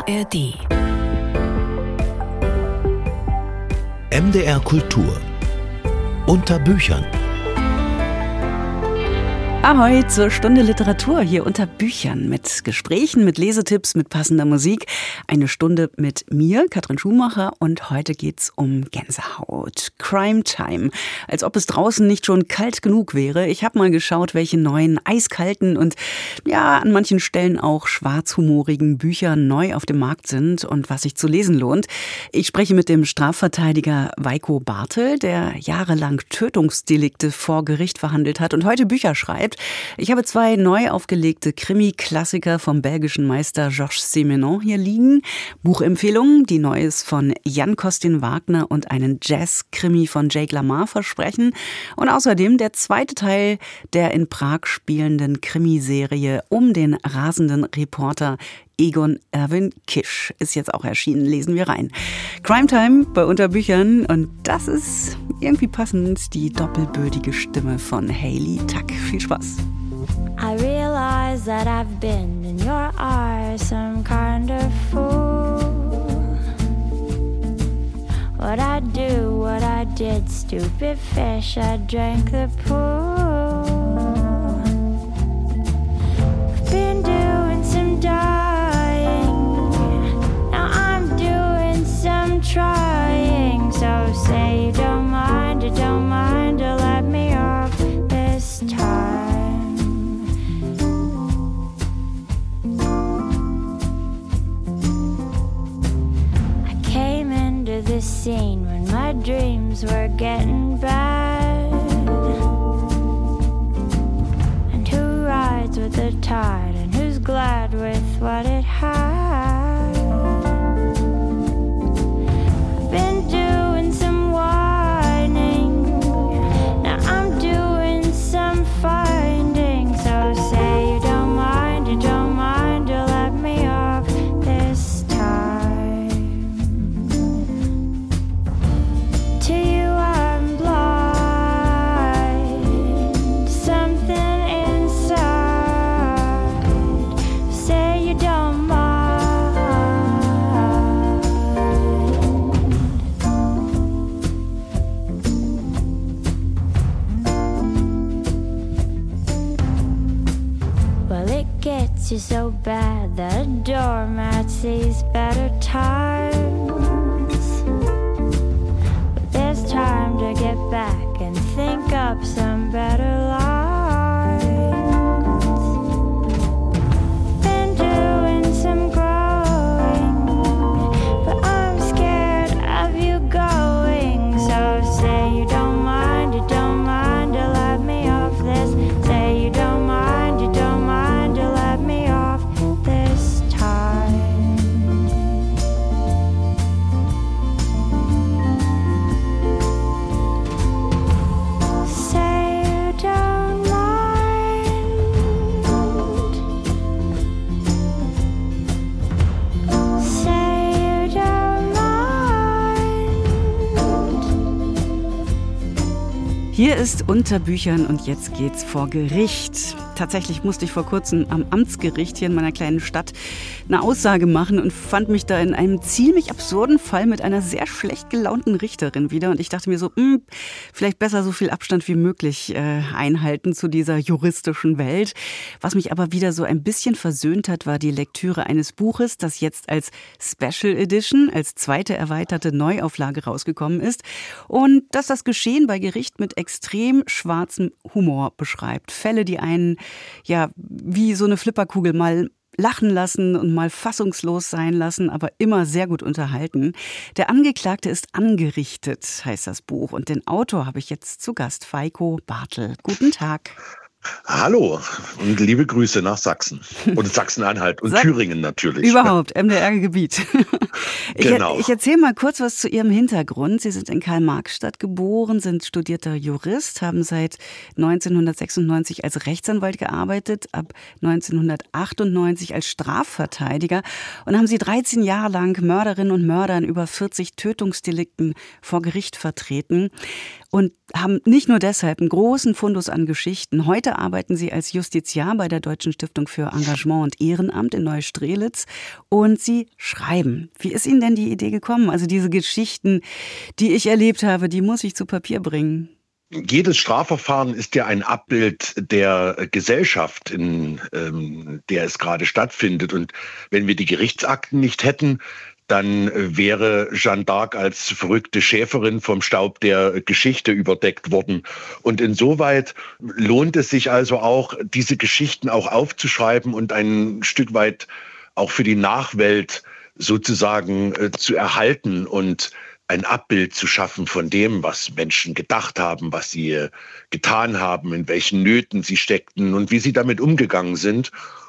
ARD. MDR Kultur. Unter Büchern. Ahoi zur Stunde Literatur hier unter Büchern mit Gesprächen, mit Lesetipps, mit passender Musik. Eine Stunde mit mir, Katrin Schumacher, und heute geht's um Gänsehaut. Crime Time. Als ob es draußen nicht schon kalt genug wäre. Ich habe mal geschaut, welche neuen eiskalten und ja, an manchen Stellen auch schwarzhumorigen Bücher neu auf dem Markt sind und was sich zu lesen lohnt. Ich spreche mit dem Strafverteidiger Weiko Bartel, der jahrelang Tötungsdelikte vor Gericht verhandelt hat und heute Bücher schreibt. Ich habe 2 neu aufgelegte Krimi-Klassiker vom belgischen Meister Georges Simenon hier liegen. Buchempfehlungen, die Neues von Jan Costin Wagner und einen Jazz-Krimi von Jake LaMar versprechen. Und außerdem der zweite Teil der in Prag spielenden Krimiserie um den rasenden Reporter Egon Erwin Kisch ist jetzt auch erschienen. Lesen wir rein. Crime Time bei Unterbüchern und das ist irgendwie passend die doppelbödige Stimme von Hayley Tuck. Viel Spaß. I realize that I've been in your eyes some kind of fool. What I do, what I did, stupid fish, I drank the pool. I've been doing some trying, so say you don't mind, to let me off this time. I came into this scene when my dreams were getting bad. And who rides with the tide and who's glad with what it had? Been doing some whining, now I'm doing some finding. So say you don't mind, to let me off this time. To you I'm blind, something inside. Say you don't mind. Gets you so bad that a doormat sees better times. But there's time to get back and think up some better lines. Been doing some growing, but I'm scared of you going. So say you don't mind, to let me off this. Say you don't mind, to let me off this time. Say you don't mind. Say you don't mind. Hier ist Unter Büchern und jetzt geht's vor Gericht. Tatsächlich musste ich vor kurzem am Amtsgericht hier in meiner kleinen Stadt eine Aussage machen und fand mich da in einem ziemlich absurden Fall mit einer sehr schlecht gelaunten Richterin wieder. Und ich dachte mir so, vielleicht besser so viel Abstand wie möglich einhalten zu dieser juristischen Welt. Was mich aber wieder so ein bisschen versöhnt hat, war die Lektüre eines Buches, das jetzt als Special Edition, als zweite erweiterte Neuauflage rausgekommen ist. Und das das Geschehen bei Gericht mit extrem schwarzem Humor beschreibt. Fälle, die einen ja wie so eine Flipperkugel mal lachen lassen und mal fassungslos sein lassen, aber immer sehr gut unterhalten. Der Angeklagte ist angerichtet, heißt das Buch. Und den Autor habe ich jetzt zu Gast, Weiko Bartel. Guten Tag. Hallo und liebe Grüße nach Sachsen und Sachsen-Anhalt und Thüringen natürlich. Überhaupt, MDR-Gebiet. Genau. Ich erzähle mal kurz was zu Ihrem Hintergrund. Sie sind in Karl-Marx-Stadt geboren, sind studierter Jurist, haben seit 1996 als Rechtsanwalt gearbeitet, ab 1998 als Strafverteidiger und haben Sie 13 Jahre lang Mörderinnen und Mörder in über 40 Tötungsdelikten vor Gericht vertreten. und haben nicht nur deshalb einen großen Fundus an Geschichten. Heute arbeiten Sie als Justiziar bei der Deutschen Stiftung für Engagement und Ehrenamt in Neustrelitz und Sie schreiben. Wie ist Ihnen denn die Idee gekommen? Also diese Geschichten, die ich erlebt habe, die muss ich zu Papier bringen. Jedes Strafverfahren ist ja ein Abbild der Gesellschaft, in der es gerade stattfindet. Und wenn wir die Gerichtsakten nicht hätten, dann wäre Jeanne d'Arc als verrückte Schäferin vom Staub der Geschichte überdeckt worden. Und insoweit lohnt es sich also auch, diese Geschichten auch aufzuschreiben und ein Stück weit auch für die Nachwelt sozusagen zu erhalten und ein Abbild zu schaffen von dem, was Menschen gedacht haben, was sie getan haben, in welchen Nöten sie steckten und wie sie damit umgegangen sind.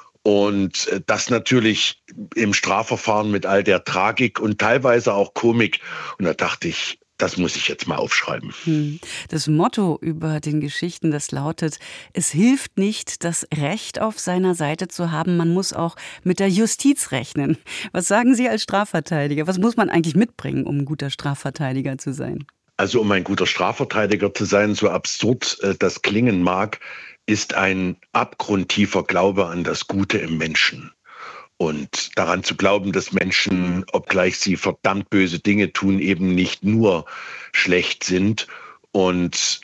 Und das natürlich im Strafverfahren mit all der Tragik und teilweise auch Komik. Und da dachte ich, das muss ich jetzt mal aufschreiben. Das Motto über den Geschichten, das lautet: Es hilft nicht, das Recht auf seiner Seite zu haben, man muss auch mit der Justiz rechnen. Was sagen Sie als Strafverteidiger? Was muss man eigentlich mitbringen, um ein guter Strafverteidiger zu sein? Also um ein guter Strafverteidiger zu sein, so absurd das klingen mag, ist ein abgrundtiefer Glaube an das Gute im Menschen. Und daran zu glauben, dass Menschen, obgleich sie verdammt böse Dinge tun, eben nicht nur schlecht sind und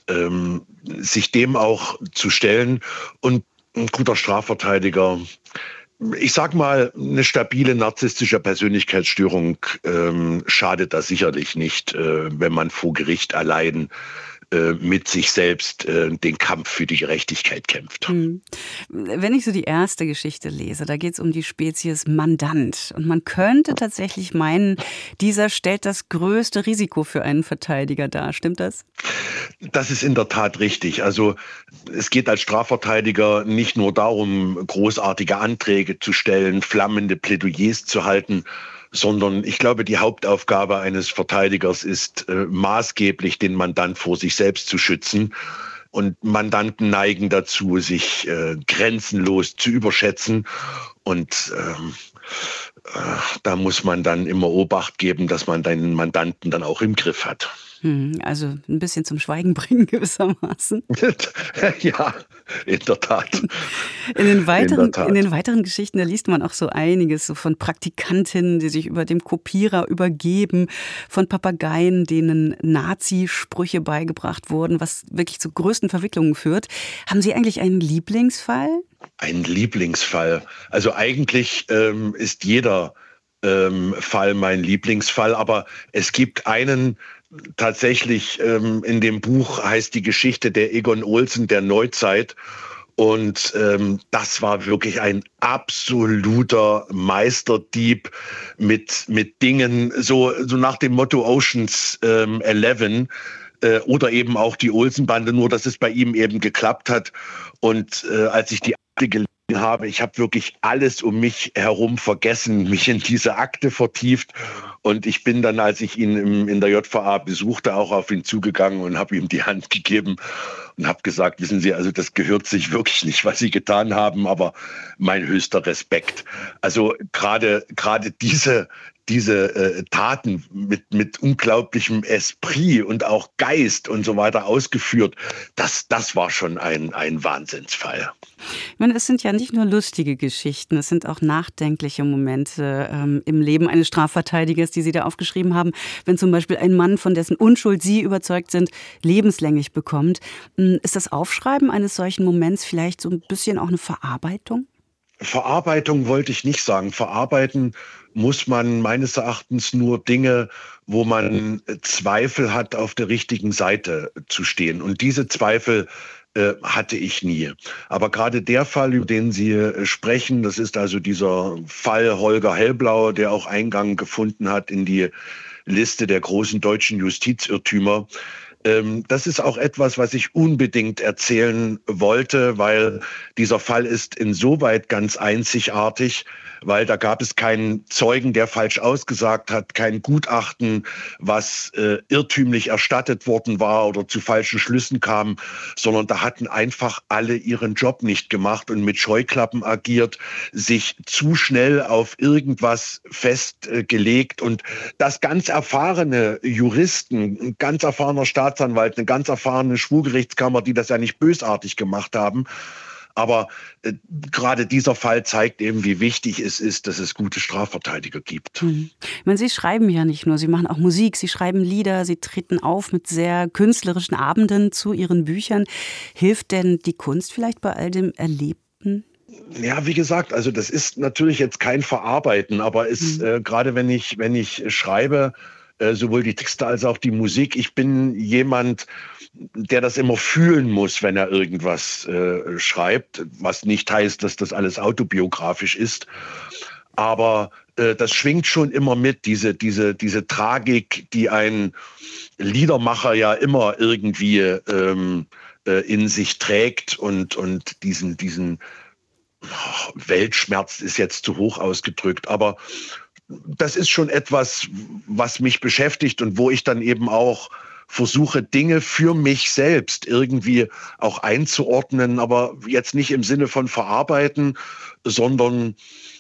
sich dem auch zu stellen. Und ein guter Strafverteidiger, ich sag mal, eine stabile narzisstische Persönlichkeitsstörung schadet da sicherlich nicht, wenn man vor Gericht allein mit sich selbst den Kampf für die Gerechtigkeit kämpft. Wenn ich so die erste Geschichte lese, da geht es um die Spezies Mandant. Und man könnte tatsächlich meinen, dieser stellt das größte Risiko für einen Verteidiger dar. Stimmt das? Das ist in der Tat richtig. Also es geht als Strafverteidiger nicht nur darum, großartige Anträge zu stellen, flammende Plädoyers zu halten, sondern ich glaube, die Hauptaufgabe eines Verteidigers ist maßgeblich, den Mandant vor sich selbst zu schützen. Und Mandanten neigen dazu, sich grenzenlos zu überschätzen. Und da muss man dann immer Obacht geben, dass man den Mandanten dann auch im Griff hat. Also ein bisschen zum Schweigen bringen gewissermaßen. Ja, in der Tat. In den weiteren Geschichten, da liest man auch so einiges, so von Praktikantinnen, die sich über dem Kopierer übergeben, von Papageien, denen Nazi-Sprüche beigebracht wurden, was wirklich zu größten Verwicklungen führt. Haben Sie eigentlich einen Lieblingsfall? Ein Lieblingsfall. Also eigentlich ist jeder Fall mein Lieblingsfall, aber es gibt einen tatsächlich, in dem Buch heißt die Geschichte der Egon Olsen der Neuzeit. Und das war wirklich ein absoluter Meisterdieb mit Dingen, so nach dem Motto Oceans 11 oder eben auch die Olsen-Bande, nur dass es bei ihm eben geklappt hat. Und als ich die Akte gelesen habe, ich habe wirklich alles um mich herum vergessen, mich in diese Akte vertieft. Und ich bin dann, als ich ihn in der JVA besuchte, auch auf ihn zugegangen und habe ihm die Hand gegeben und habe gesagt, wissen Sie, also das gehört sich wirklich nicht, was Sie getan haben, aber mein höchster Respekt. Also gerade diese Taten mit unglaublichem Esprit und auch Geist und so weiter ausgeführt, das war schon ein Wahnsinnsfall. Ich meine, es sind ja nicht nur lustige Geschichten, es sind auch nachdenkliche Momente im Leben eines Strafverteidigers, die Sie da aufgeschrieben haben. Wenn zum Beispiel ein Mann, von dessen Unschuld Sie überzeugt sind, lebenslänglich bekommt. Ist das Aufschreiben eines solchen Moments vielleicht so ein bisschen auch eine Verarbeitung? Verarbeitung wollte ich nicht sagen. Verarbeiten muss man meines Erachtens nur Dinge, wo man Zweifel hat, auf der richtigen Seite zu stehen. Und diese Zweifel hatte ich nie. Aber gerade der Fall, über den Sie sprechen, das ist also dieser Fall Holger Hellblau, der auch Eingang gefunden hat in die Liste der großen deutschen Justizirrtümer. Das ist auch etwas, was ich unbedingt erzählen wollte, weil dieser Fall ist insoweit ganz einzigartig, weil da gab es keinen Zeugen, der falsch ausgesagt hat, kein Gutachten, was irrtümlich erstattet worden war oder zu falschen Schlüssen kam, sondern da hatten einfach alle ihren Job nicht gemacht und mit Scheuklappen agiert, sich zu schnell auf irgendwas festgelegt und dass ganz erfahrene Juristen, ganz erfahrener Staatsanwalt Staatsanwalt, eine ganz erfahrene Schwurgerichtskammer, die das ja nicht bösartig gemacht haben. Aber gerade dieser Fall zeigt eben, wie wichtig es ist, dass es gute Strafverteidiger gibt. Ich meine, Sie schreiben ja nicht nur, Sie machen auch Musik, Sie schreiben Lieder, Sie treten auf mit sehr künstlerischen Abenden zu Ihren Büchern. Hilft denn die Kunst vielleicht bei all dem Erlebten? Ja, wie gesagt, also das ist natürlich jetzt kein Verarbeiten, aber gerade wenn ich schreibe, sowohl die Texte als auch die Musik, ich bin jemand, der das immer fühlen muss, wenn er irgendwas schreibt, was nicht heißt, dass das alles autobiografisch ist. Aber das schwingt schon immer mit, diese Tragik, die ein Liedermacher ja immer irgendwie in sich trägt und diesen Weltschmerz ist jetzt zu hoch ausgedrückt, aber das ist schon etwas, was mich beschäftigt und wo ich dann eben auch versuche, Dinge für mich selbst irgendwie auch einzuordnen, aber jetzt nicht im Sinne von verarbeiten, sondern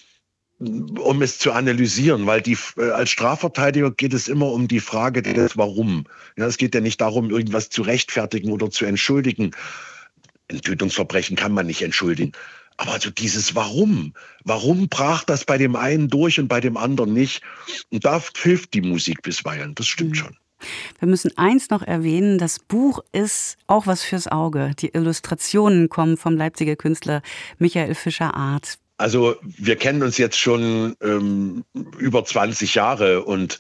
um es zu analysieren, weil als Strafverteidiger geht es immer um die Frage des Warum. Ja, es geht ja nicht darum, irgendwas zu rechtfertigen oder zu entschuldigen. Ein Tötungsverbrechen kann man nicht entschuldigen. Aber also dieses Warum brach das bei dem einen durch und bei dem anderen nicht? Und da hilft die Musik bisweilen, das stimmt schon. Wir müssen eins noch erwähnen, das Buch ist auch was fürs Auge. Die Illustrationen kommen vom Leipziger Künstler Michael Fischer-Art. Also wir kennen uns jetzt schon über 20 Jahre und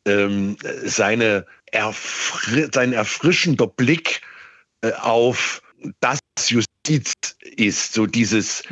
sein erfrischender Blick auf das Justiz ist, so dieses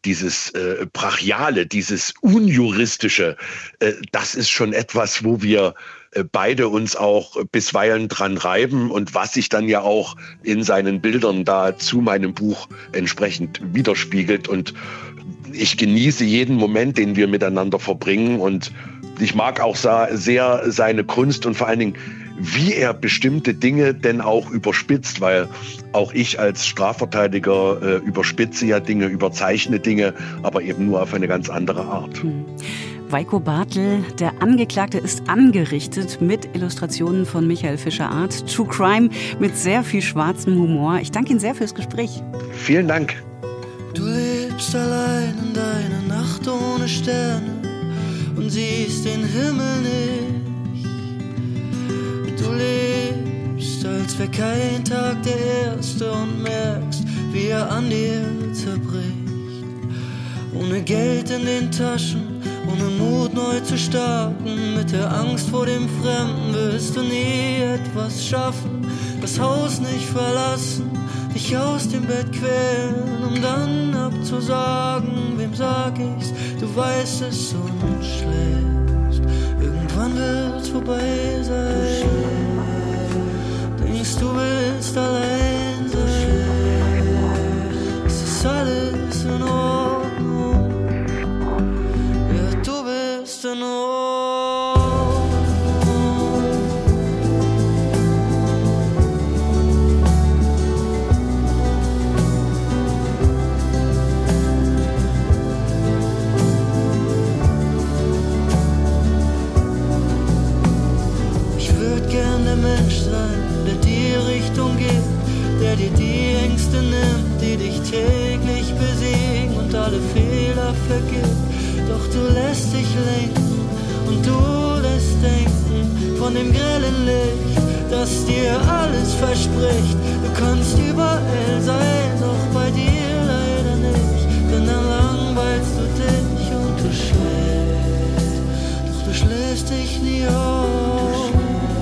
Brachiale, dieses Unjuristische, das ist schon etwas, wo wir beide uns auch bisweilen dran reiben und was sich dann ja auch in seinen Bildern da zu meinem Buch entsprechend widerspiegelt. Und ich genieße jeden Moment, den wir miteinander verbringen, und ich mag auch sehr seine Kunst und vor allen Dingen, wie er bestimmte Dinge denn auch überspitzt, weil auch ich als Strafverteidiger überspitze ja Dinge, überzeichne Dinge, aber eben nur auf eine ganz andere Art. Weiko Bartl, der Angeklagte ist angerichtet, mit Illustrationen von Michael Fischer-Art. True Crime mit sehr viel schwarzem Humor. Ich danke Ihnen sehr fürs Gespräch. Vielen Dank. Du lebst allein in deiner Nacht ohne Sterne und siehst den Himmel nicht. Du lebst, als wär kein Tag der erste und merkst, wie er an dir zerbricht. Ohne Geld in den Taschen, ohne Mut neu zu starten, mit der Angst vor dem Fremden wirst du nie etwas schaffen. Das Haus nicht verlassen, dich aus dem Bett quälen, um dann abzusagen, wem sag ich's, du weißt es und schläfst. Irgendwann wird's vorbei sein, denkst du willst allein sein, es ist alles in Ordnung, ja du bist in Ordnung. Mensch sein, der dir Richtung gibt, der dir die Ängste nimmt, die dich täglich besiegen und alle Fehler vergibt. Doch du lässt dich lenken und du lässt denken von dem grellen Licht, das dir alles verspricht. Du kannst überall sein, doch bei dir leider nicht, denn dann langweilst du dich und du schläfst, doch du schläfst dich nie auf.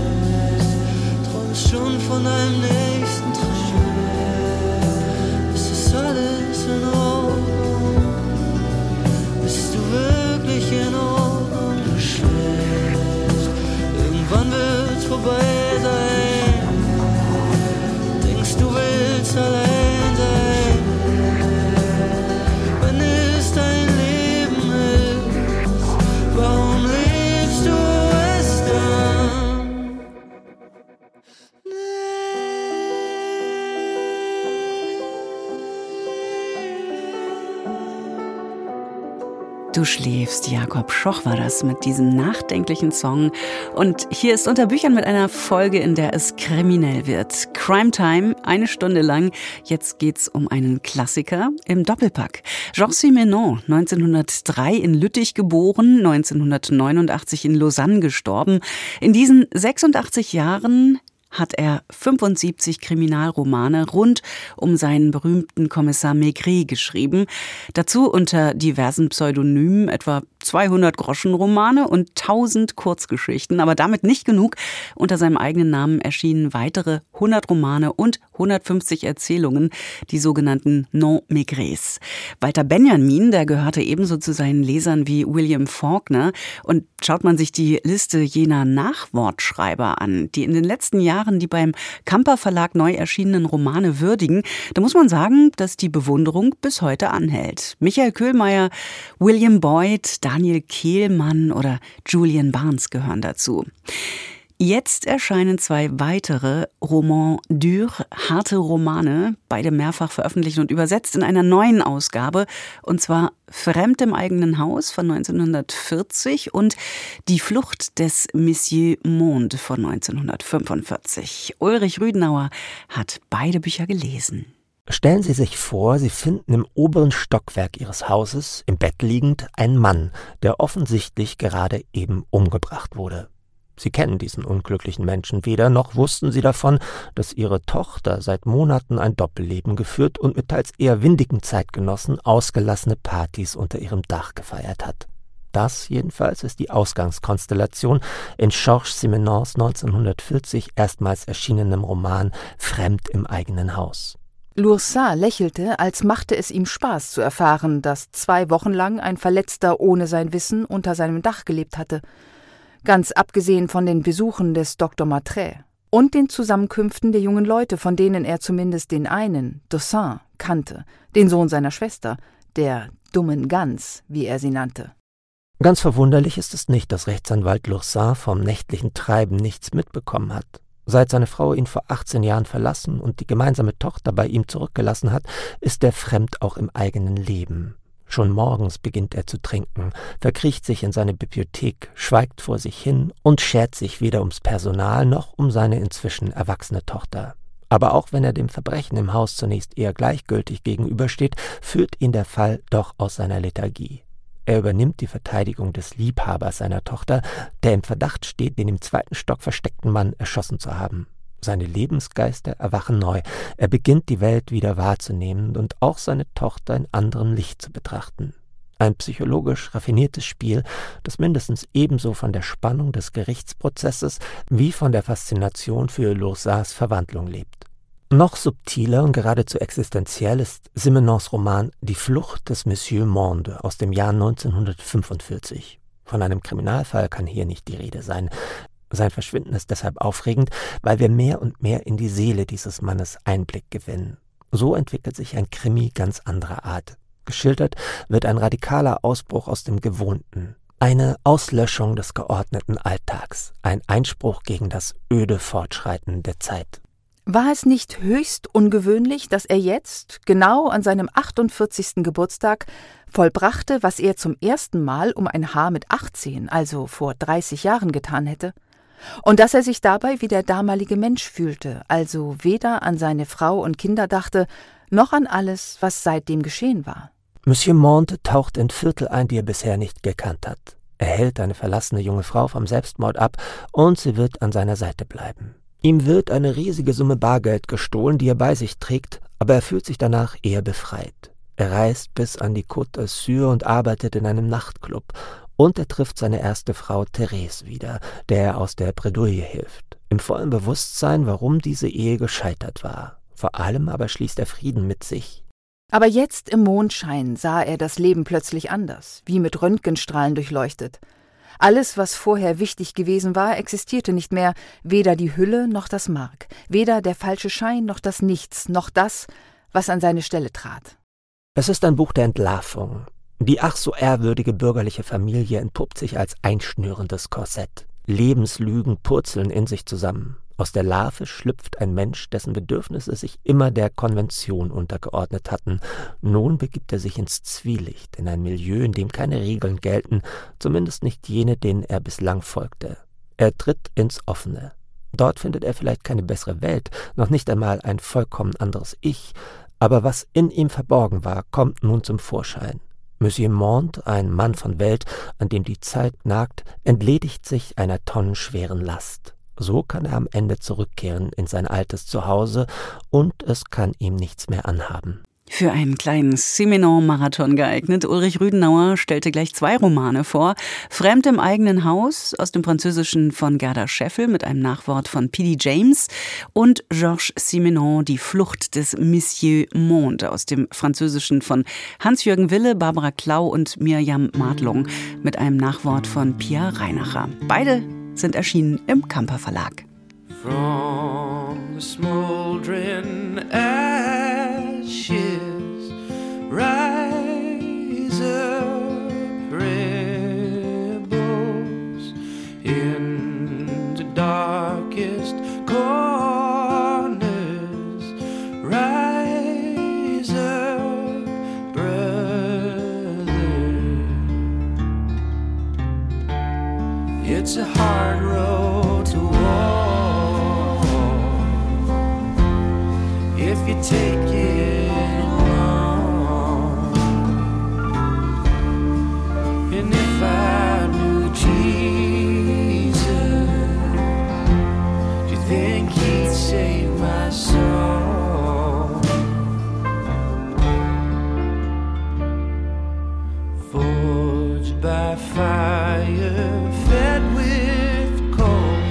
Schon von deinem nächsten Traum, es ist alles in Ordnung, bist du wirklich in Ordnung, du schläfst, irgendwann wird's vorbei sein, denkst du willst allein sein, Du schläfst, Jakob Schoch war das mit diesem nachdenklichen Song. Und hier ist Unter Büchern mit einer Folge, in der es kriminell wird. Crime Time, 1 Stunde lang. Jetzt geht's um einen Klassiker im Doppelpack. Georges Simenon, 1903 in Lüttich geboren, 1989 in Lausanne gestorben. In diesen 86 Jahren hat er 75 Kriminalromane rund um seinen berühmten Kommissar Maigret geschrieben. Dazu unter diversen Pseudonymen etwa 200 Groschenromane und 1000 Kurzgeschichten. Aber damit nicht genug. Unter seinem eigenen Namen erschienen weitere 100 Romane und 150 Erzählungen, die sogenannten Non-Maigrets. Walter Benjamin, der gehörte ebenso zu seinen Lesern wie William Faulkner. Und schaut man sich die Liste jener Nachwortschreiber an, die in den letzten Jahren die beim Kamper Verlag neu erschienenen Romane würdigen, da muss man sagen, dass die Bewunderung bis heute anhält. Michael Köhlmeier, William Boyd, Daniel Kehlmann oder Julian Barnes gehören dazu. Jetzt erscheinen 2 weitere Romans durs, harte Romane, beide mehrfach veröffentlicht und übersetzt in einer neuen Ausgabe, und zwar Fremd im eigenen Haus von 1940 und Die Flucht des Monsieur Monde von 1945. Ulrich Rüdenauer hat beide Bücher gelesen. Stellen Sie sich vor, Sie finden im oberen Stockwerk Ihres Hauses, im Bett liegend, einen Mann, der offensichtlich gerade eben umgebracht wurde. Sie kennen diesen unglücklichen Menschen weder, noch wussten Sie davon, dass Ihre Tochter seit Monaten ein Doppelleben geführt und mit teils eher windigen Zeitgenossen ausgelassene Partys unter ihrem Dach gefeiert hat. Das jedenfalls ist die Ausgangskonstellation in Georges Simenons 1940 erstmals erschienenem Roman Fremd im eigenen Haus. L'Oursin lächelte, als machte es ihm Spaß zu erfahren, dass 2 Wochen lang ein Verletzter ohne sein Wissen unter seinem Dach gelebt hatte. Ganz abgesehen von den Besuchen des Dr. Maitret und den Zusammenkünften der jungen Leute, von denen er zumindest den einen, Dossin, kannte, den Sohn seiner Schwester, der dummen Gans, wie er sie nannte. Ganz verwunderlich ist es nicht, dass Rechtsanwalt L'Oursin vom nächtlichen Treiben nichts mitbekommen hat. Seit seine Frau ihn vor 18 Jahren verlassen und die gemeinsame Tochter bei ihm zurückgelassen hat, ist er fremd auch im eigenen Leben. Schon morgens beginnt er zu trinken, verkriecht sich in seine Bibliothek, schweigt vor sich hin und schert sich weder ums Personal noch um seine inzwischen erwachsene Tochter. Aber auch wenn er dem Verbrechen im Haus zunächst eher gleichgültig gegenübersteht, führt ihn der Fall doch aus seiner Lethargie. Er übernimmt die Verteidigung des Liebhabers seiner Tochter, der im Verdacht steht, den im 2. Stock versteckten Mann erschossen zu haben. Seine Lebensgeister erwachen neu. Er beginnt, die Welt wieder wahrzunehmen und auch seine Tochter in anderem Licht zu betrachten. Ein psychologisch raffiniertes Spiel, das mindestens ebenso von der Spannung des Gerichtsprozesses wie von der Faszination für L'Oursins Verwandlung lebt. Noch subtiler und geradezu existenziell ist Simenons Roman Die Flucht des Monsieur Monde aus dem Jahr 1945. Von einem Kriminalfall kann hier nicht die Rede sein. Sein Verschwinden ist deshalb aufregend, weil wir mehr und mehr in die Seele dieses Mannes Einblick gewinnen. So entwickelt sich ein Krimi ganz anderer Art. Geschildert wird ein radikaler Ausbruch aus dem Gewohnten, eine Auslöschung des geordneten Alltags, ein Einspruch gegen das öde Fortschreiten der Zeit. War es nicht höchst ungewöhnlich, dass er jetzt, genau an seinem 48. Geburtstag, vollbrachte, was er zum ersten Mal um ein Haar mit 18, also vor 30 Jahren, getan hätte? Und dass er sich dabei wie der damalige Mensch fühlte, also weder an seine Frau und Kinder dachte, noch an alles, was seitdem geschehen war. Monsieur Monde taucht in Viertel ein, die er bisher nicht gekannt hat. Er hält eine verlassene junge Frau vom Selbstmord ab und sie wird an seiner Seite bleiben. Ihm wird eine riesige Summe Bargeld gestohlen, die er bei sich trägt, aber er fühlt sich danach eher befreit. Er reist bis an die Côte d'Azur und arbeitet in einem Nachtclub. Und er trifft seine erste Frau Therese wieder, der er aus der Bredouille hilft. Im vollen Bewusstsein, warum diese Ehe gescheitert war. Vor allem aber schließt er Frieden mit sich. Aber jetzt im Mondschein sah er das Leben plötzlich anders, wie mit Röntgenstrahlen durchleuchtet. Alles, was vorher wichtig gewesen war, existierte nicht mehr, weder die Hülle noch das Mark, weder der falsche Schein noch das Nichts, noch das, was an seine Stelle trat. Es ist ein Buch der Entlarvung. Die ach so ehrwürdige bürgerliche Familie entpuppt sich als einschnürendes Korsett. Lebenslügen purzeln in sich zusammen. Aus der Larve schlüpft ein Mensch, dessen Bedürfnisse sich immer der Konvention untergeordnet hatten. Nun begibt er sich ins Zwielicht, in ein Milieu, in dem keine Regeln gelten, zumindest nicht jene, denen er bislang folgte. Er tritt ins Offene. Dort findet er vielleicht keine bessere Welt, noch nicht einmal ein vollkommen anderes Ich, aber was in ihm verborgen war, kommt nun zum Vorschein. Monsieur Monde, ein Mann von Welt, an dem die Zeit nagt, entledigt sich einer tonnenschweren Last. So kann er am Ende zurückkehren in sein altes Zuhause und es kann ihm nichts mehr anhaben. Für einen kleinen Simenon-Marathon geeignet. Ulrich Rüdenauer stellte gleich 2 Romane vor. Fremd im eigenen Haus aus dem Französischen von Gerda Scheffel mit einem Nachwort von P.D. James und Georges Simenon, Die Flucht des Monsieur Monde aus dem Französischen von Hans-Jürgen Wille, Barbara Klau und Mirjam Madlung mit einem Nachwort von Pia Reinacher. Beide sind erschienen im Kamper Verlag. From the smoldering ashes rise up rebels in the darkest corners. Rise up, brother. It's a hard road to walk if you take it along. And if I knew Jesus, do you think he'd save my soul? Forged by fire, fed with cold.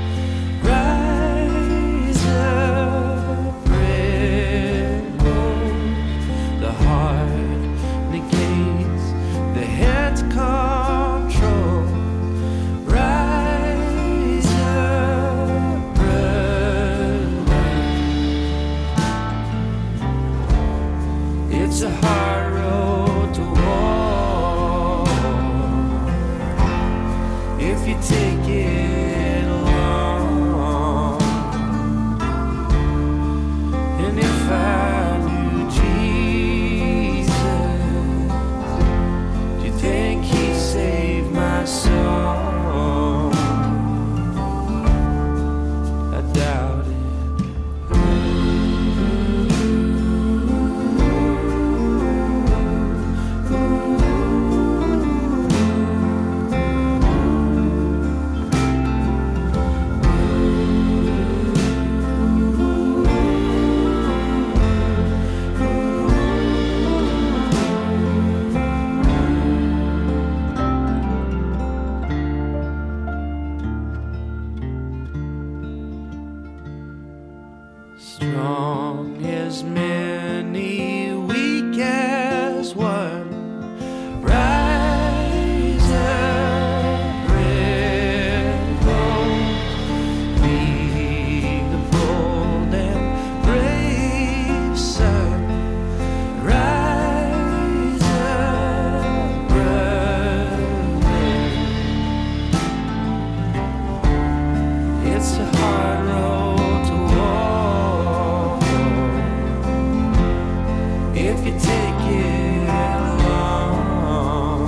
Rise up, rebels. The heart negates the head's control. Rise up, brother. It's a hard road to walk if you take it along. And if I knew Jesus, do you think he'd save my soul? I doubt it. Strong as many, weak as one. Rise up, rebels. Be the bold and brave son. Rise up, brother. It's a hard road to walk if you take it along.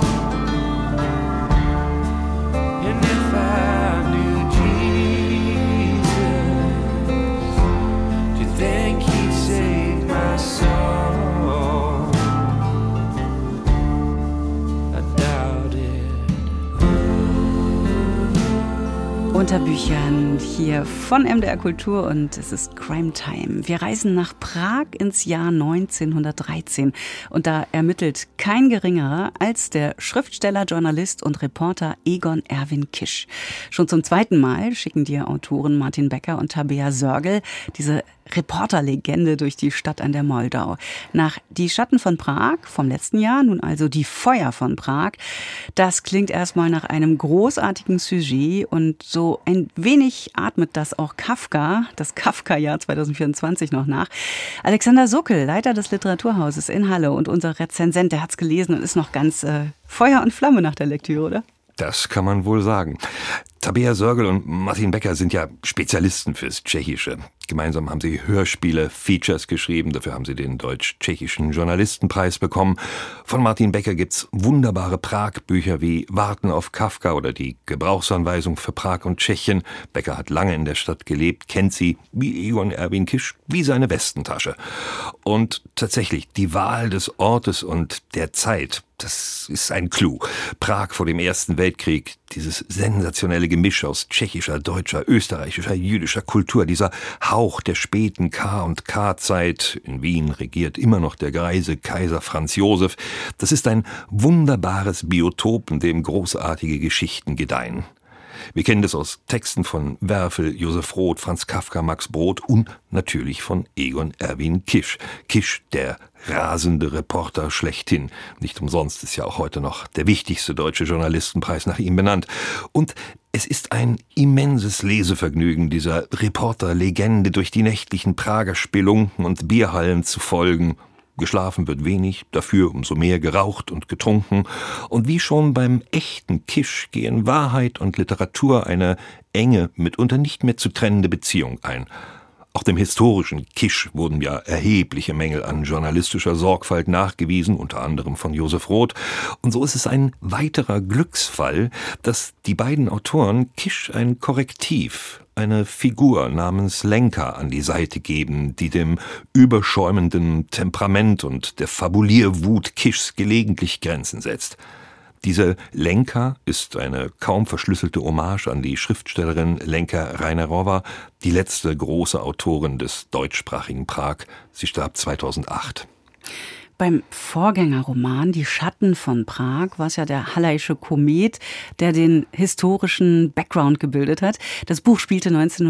And if I knew Jesus, do you think he'd save my soul? I doubt it. Unter Büchern hier von MDR Kultur und es ist Crime Time. Wir reisen nach Prag ins Jahr 1913 und da ermittelt kein geringerer als der Schriftsteller, Journalist und Reporter Egon Erwin Kisch. Schon zum 2. Mal schicken die Autoren Martin Becker und Tabea Sörgel diese Reporterlegende durch die Stadt an der Moldau. Nach Die Schatten von Prag vom letzten Jahr, nun also Die Feuer von Prag. Das klingt erstmal nach einem großartigen Sujet und so ein wenig atmet das auch Kafka, das Kafka-Jahr 2024 noch nach. Alexander Suckel, Leiter des Literaturhauses in Halle und unser Rezensent, der hat's gelesen und ist noch ganz Feuer und Flamme nach der Lektüre, oder? Das kann man wohl sagen. Tabea Sörgel und Martin Becker sind ja Spezialisten fürs Tschechische. Gemeinsam haben sie Hörspiele, Features geschrieben. Dafür haben sie den Deutsch-Tschechischen Journalistenpreis bekommen. Von Martin Becker gibt's wunderbare Prag-Bücher wie Warten auf Kafka oder die Gebrauchsanweisung für Prag und Tschechien. Becker hat lange in der Stadt gelebt, kennt sie wie Egon Erwin Kisch wie seine Westentasche. Und tatsächlich, die Wahl des Ortes und der Zeit, das ist ein Clou. Prag vor dem Ersten Weltkrieg, dieses sensationelle Gemisch aus tschechischer, deutscher, österreichischer, jüdischer Kultur, dieser Hauch der späten K- und K-Zeit. In Wien regiert immer noch der greise Kaiser Franz Josef. Das ist ein wunderbares Biotop, in dem großartige Geschichten gedeihen. Wir kennen das aus Texten von Werfel, Josef Roth, Franz Kafka, Max Brod und natürlich von Egon Erwin Kisch. Kisch, der rasende Reporter schlechthin. Nicht umsonst ist ja auch heute noch der wichtigste deutsche Journalistenpreis nach ihm benannt. Und es ist ein immenses Lesevergnügen, dieser Reporter-Legende durch die nächtlichen Prager Spelunken und Bierhallen zu folgen. Geschlafen wird wenig, dafür umso mehr geraucht und getrunken. Und wie schon beim echten Kisch gehen Wahrheit und Literatur eine enge, mitunter nicht mehr zu trennende Beziehung ein. Auch dem historischen Kisch wurden ja erhebliche Mängel an journalistischer Sorgfalt nachgewiesen, unter anderem von Josef Roth. Und so ist es ein weiterer Glücksfall, dass die beiden Autoren Kisch ein Korrektiv, eine Figur namens Lenka an die Seite geben, die dem überschäumenden Temperament und der Fabulierwut Kischs gelegentlich Grenzen setzt. Diese Lenka ist eine kaum verschlüsselte Hommage an die Schriftstellerin Lenka Reinerowa, die letzte große Autorin des deutschsprachigen Prag. Sie starb 2008. Beim Vorgängerroman Die Schatten von Prag war es ja der Halleische Komet, der den historischen Background gebildet hat. Das Buch spielte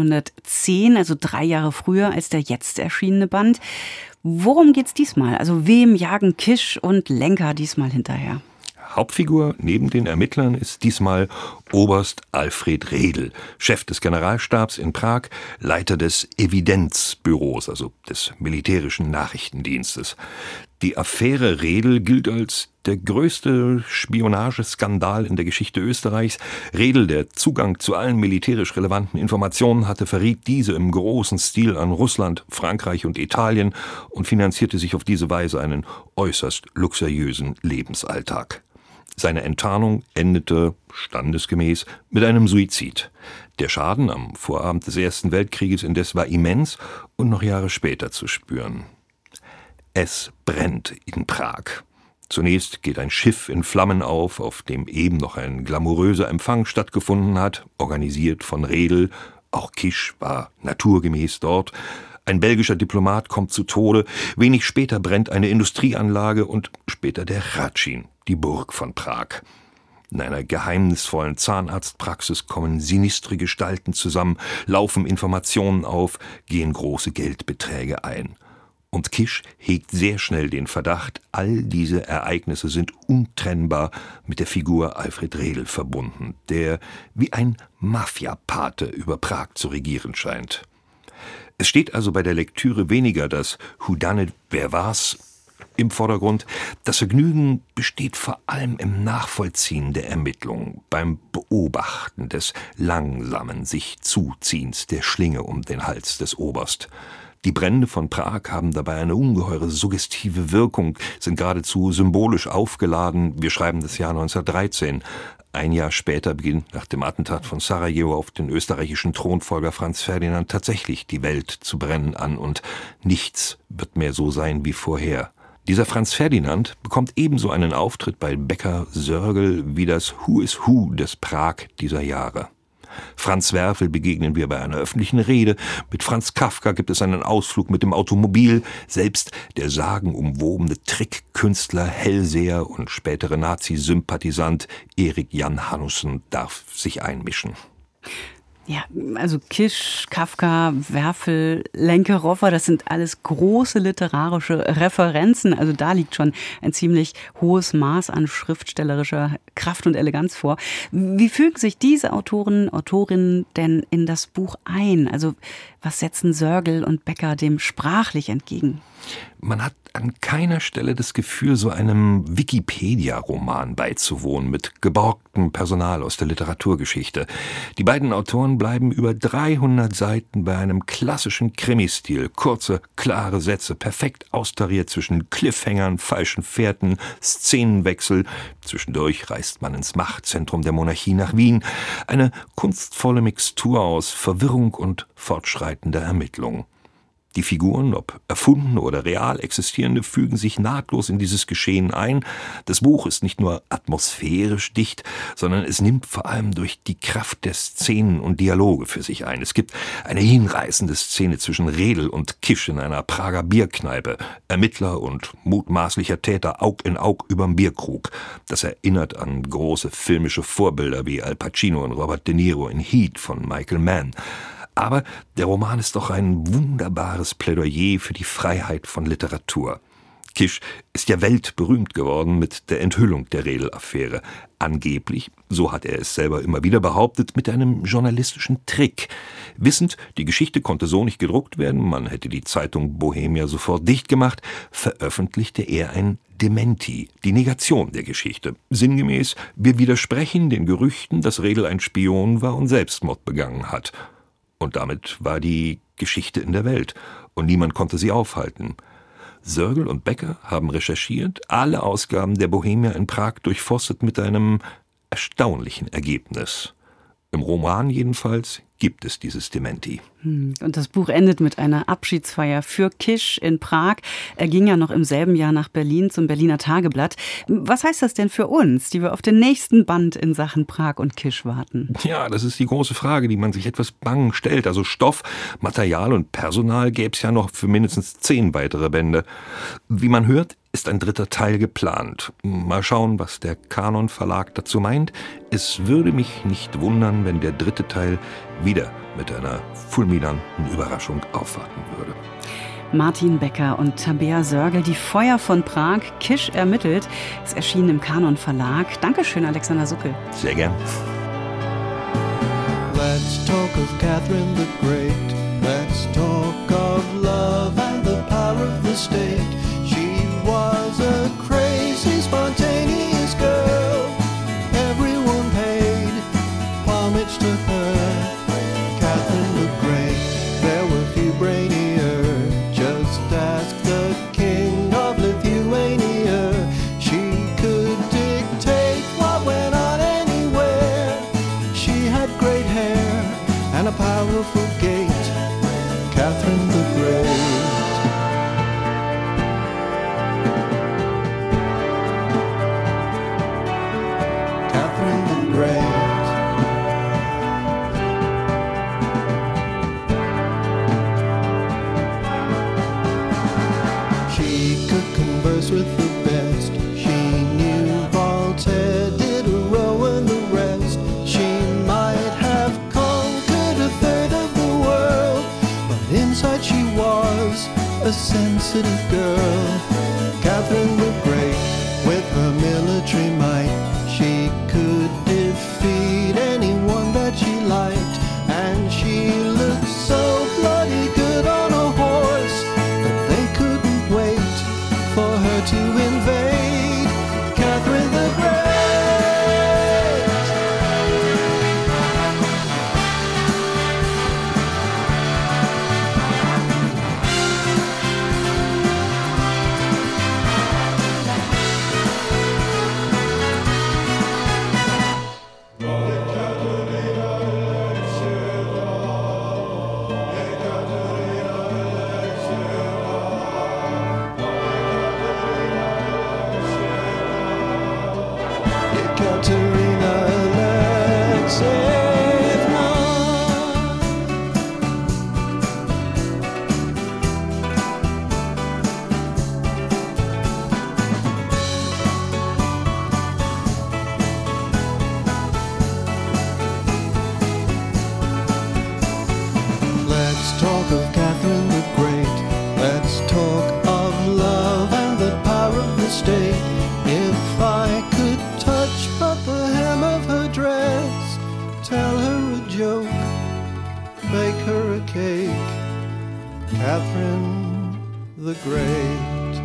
1910, also 3 Jahre früher als der jetzt erschienene Band. Worum geht's diesmal? Also wem jagen Kisch und Lenka diesmal hinterher? Hauptfigur neben den Ermittlern ist diesmal Oberst Alfred Redl, Chef des Generalstabs in Prag, Leiter des Evidenzbüros, also des militärischen Nachrichtendienstes. Die Affäre Redl gilt als der größte Spionageskandal in der Geschichte Österreichs. Redl, der Zugang zu allen militärisch relevanten Informationen hatte, verriet diese im großen Stil an Russland, Frankreich und Italien und finanzierte sich auf diese Weise einen äußerst luxuriösen Lebensalltag. Seine Enttarnung endete, standesgemäß, mit einem Suizid. Der Schaden am Vorabend des Ersten Weltkrieges indes war immens und noch Jahre später zu spüren. Es brennt in Prag. Zunächst geht ein Schiff in Flammen auf dem eben noch ein glamouröser Empfang stattgefunden hat, organisiert von Redl. Auch Kisch war naturgemäß dort. Ein belgischer Diplomat kommt zu Tode. Wenig später brennt eine Industrieanlage und später der Hradschin, die Burg von Prag. In einer geheimnisvollen Zahnarztpraxis kommen sinistre Gestalten zusammen, laufen Informationen auf, gehen große Geldbeträge ein. Und Kisch hegt sehr schnell den Verdacht, all diese Ereignisse sind untrennbar mit der Figur Alfred Redl verbunden, der wie ein Mafiapate über Prag zu regieren scheint. Es steht also bei der Lektüre weniger das Whodunit, wer war's, im Vordergrund. Das Vergnügen besteht vor allem im Nachvollziehen der Ermittlungen, beim Beobachten des langsamen sich Zuziehens der Schlinge um den Hals des Oberst. Die Brände von Prag haben dabei eine ungeheure suggestive Wirkung, sind geradezu symbolisch aufgeladen. Wir schreiben das Jahr 1913. Ein Jahr später beginnt nach dem Attentat von Sarajevo auf den österreichischen Thronfolger Franz Ferdinand tatsächlich die Welt zu brennen an und nichts wird mehr so sein wie vorher. Dieser Franz Ferdinand bekommt ebenso einen Auftritt bei Becker Sörgel wie das Who is Who des Prag dieser Jahre. Franz Werfel begegnen wir bei einer öffentlichen Rede, mit Franz Kafka gibt es einen Ausflug mit dem Automobil, selbst der sagenumwobene Trickkünstler, Hellseher und spätere Nazi-Sympathisant Erik Jan Hanussen darf sich einmischen. Ja, also Kisch, Kafka, Werfel, Lenke-Roffer, das sind alles große literarische Referenzen. Also da liegt schon ein ziemlich hohes Maß an schriftstellerischer Kraft und Eleganz vor. Wie fügen sich diese Autorinnen denn in das Buch ein? Also was setzen Sörgel und Becker dem sprachlich entgegen? Man hat an keiner Stelle das Gefühl, so einem Wikipedia-Roman beizuwohnen mit geborgtem Personal aus der Literaturgeschichte. Die beiden Autoren bleiben über 300 Seiten bei einem klassischen Krimistil. Kurze, klare Sätze, perfekt austariert zwischen Cliffhangern, falschen Fährten, Szenenwechsel. Zwischendurch reist man ins Machtzentrum der Monarchie nach Wien. Eine kunstvolle Mixtur aus Verwirrung und fortschreitender Ermittlung. Die Figuren, ob erfunden oder real existierende, fügen sich nahtlos in dieses Geschehen ein. Das Buch ist nicht nur atmosphärisch dicht, sondern es nimmt vor allem durch die Kraft der Szenen und Dialoge für sich ein. Es gibt eine hinreißende Szene zwischen Redl und Kisch in einer Prager Bierkneipe. Ermittler und mutmaßlicher Täter Aug in Aug überm Bierkrug. Das erinnert an große filmische Vorbilder wie Al Pacino und Robert De Niro in Heat von Michael Mann. Aber der Roman ist doch ein wunderbares Plädoyer für die Freiheit von Literatur. Kisch ist ja weltberühmt geworden mit der Enthüllung der Redl-Affäre. Angeblich, so hat er es selber immer wieder behauptet, mit einem journalistischen Trick. Wissend, die Geschichte konnte so nicht gedruckt werden, man hätte die Zeitung Bohemia sofort dicht gemacht, veröffentlichte er ein Dementi, die Negation der Geschichte. Sinngemäß, wir widersprechen den Gerüchten, dass Redl ein Spion war und Selbstmord begangen hat. Und damit war die Geschichte in der Welt und niemand konnte sie aufhalten. Sörgel und Becker haben recherchiert, alle Ausgaben der Bohemia in Prag durchforstet mit einem erstaunlichen Ergebnis. Im Roman jedenfalls gibt es dieses Dementi. Und das Buch endet mit einer Abschiedsfeier für Kisch in Prag. Er ging ja noch im selben Jahr nach Berlin zum Berliner Tageblatt. Was heißt das denn für uns, die wir auf den nächsten Band in Sachen Prag und Kisch warten? Ja, das ist die große Frage, die man sich etwas bang stellt. Also Stoff, Material und Personal gäbe es ja noch für mindestens 10 weitere Bände. Wie man hört, ist ein 3. Teil geplant. Mal schauen, was der Kanon Verlag dazu meint. Es würde mich nicht wundern, wenn der 3. Teil wieder mit einer fulminanten Überraschung aufwarten würde. Martin Becker und Tabea Sörgel, die Feuer von Prag, Kisch ermittelt. Es erschien im Kanon Verlag. Dankeschön, Alexander Suckel. Sehr gern. Let's talk of Catherine the Great. Let's talk of love and the power of the state. She was a crazy, spontaneous girl. Everyone paid homage to her. Catherine the Great, there were few brainier. Just ask the king of Lithuania. She could dictate what went on anywhere. She had great hair and a powerful gait. Catherine the Great. With the best, she knew Voltaire, Diderot and the rest. She might have conquered a third of the world, but inside she was a sensitive girl. Catherine the Great, with her military might, she could defeat anyone that she liked, and she looked so bloody good on a horse that they couldn't wait for her to invade. Catherine the Great. Catherine the Great.